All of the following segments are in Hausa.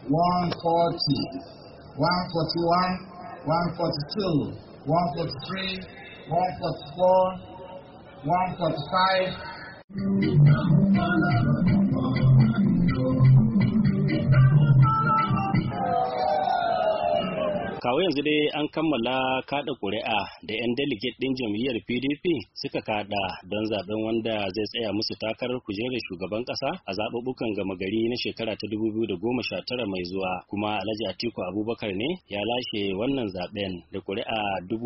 140, 141, 142, 143, 144, 145. Kawo yanzu dai an kammala kada ƙuri'a da 'yan delegate ɗin jam'iyyar PDP suka kada don zaben wanda zai tsaya musu takarar kujerar shugaban ƙasa a zaɓuɓɓukan gama gari na shekara ta 2019 mai zuwa, kuma Alhaji Atiku Abubakar ne ya lashe wannan zaben da ƙuri'a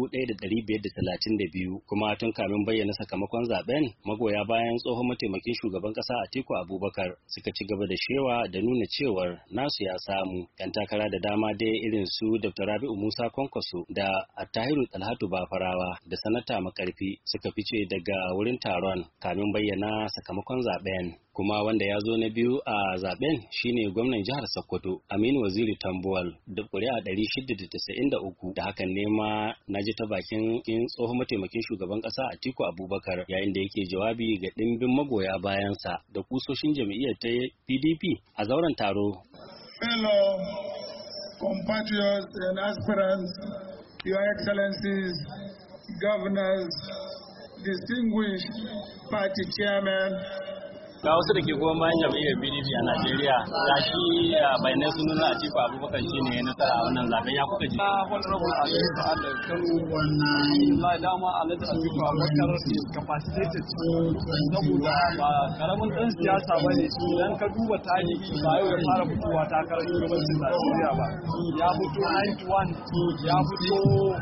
1,532, kuma tun kamin bayyana sakamakon zaben magoya bayan tsohon mataimakin shugaban ƙasa Atiku Abubakar suka ci gaba da shewa da nuna cewar nasu ya samu. 'Yan takara da dama dai irin su Dr. Rabi'u Musa Kwankwaso da Attahiru Talhatu Bafarawa da Sanata Makarfi suka fice daga wurin taron kamin bayyana sakamakon zaben. Kuma wanda ya zo na biyu a zaben shine gwamnan jihar Sokoto Aminu Waziri Tambuwal da ƙuri'a 693, da hakan ne ma na ji ta bakin tsohon mataimakin shugaban ƙasa Atiku Abubakar yayin da yake jawabi ga ɗimbin magoya bayansa da kusoshin jam'iyyar ta PDP a zauren taro. Compatriots and aspirants, Your Excellencies, Governors, distinguished party chairmen, ga wasu da ke goma bayan jam'iyyar PDP a Najeriya, ga shi bayanai sun nuna Atiku Abubakar shi ne nasara a wannan zaben, ya kuka ji? Honorable Atiku Sa'adar Kano, Allah dama Alhaji Atiku Abubakar is capacitated saboda ba karamin ɗan siyasa ba ne. Idan ka duba tarihi ba yau ya fara fitowa takarar shugabancin Najeriya ba. Ya fito 91, ya fito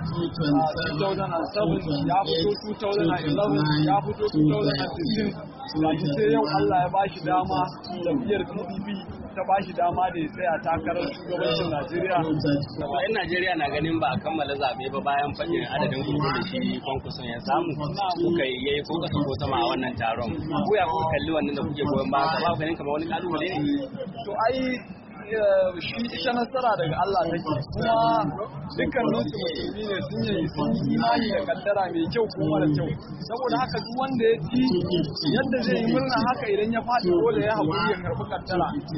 2007, ya fito 2011, ya fito 2015. Gashi sai yau Allah ya bashi dama, jam'iyyar PDP ta bashi dama da ya tsaya takarar shugabancin Najeriya. Yan Najeriya na ganin ba a kammala zaɓe ba bayan faɗin adadin kuɗi da shi Kwankwason ya samu, kuka yayi ko kasa ko sama a wannan taron. Ko ya kuka kalli wannan da kuke goyon ba ka ba ganin kamar wani kalubale ne? To ai shi ita nasara daga Allah take, kuma dukkanin su musulmi ne, sun yi imani da kaddara mai kyau ko mara kyau. Saboda haka duk wanda ya ci yadda zai yi murna haka idan ya faɗi dole ya haƙuri ya karɓi kaddara.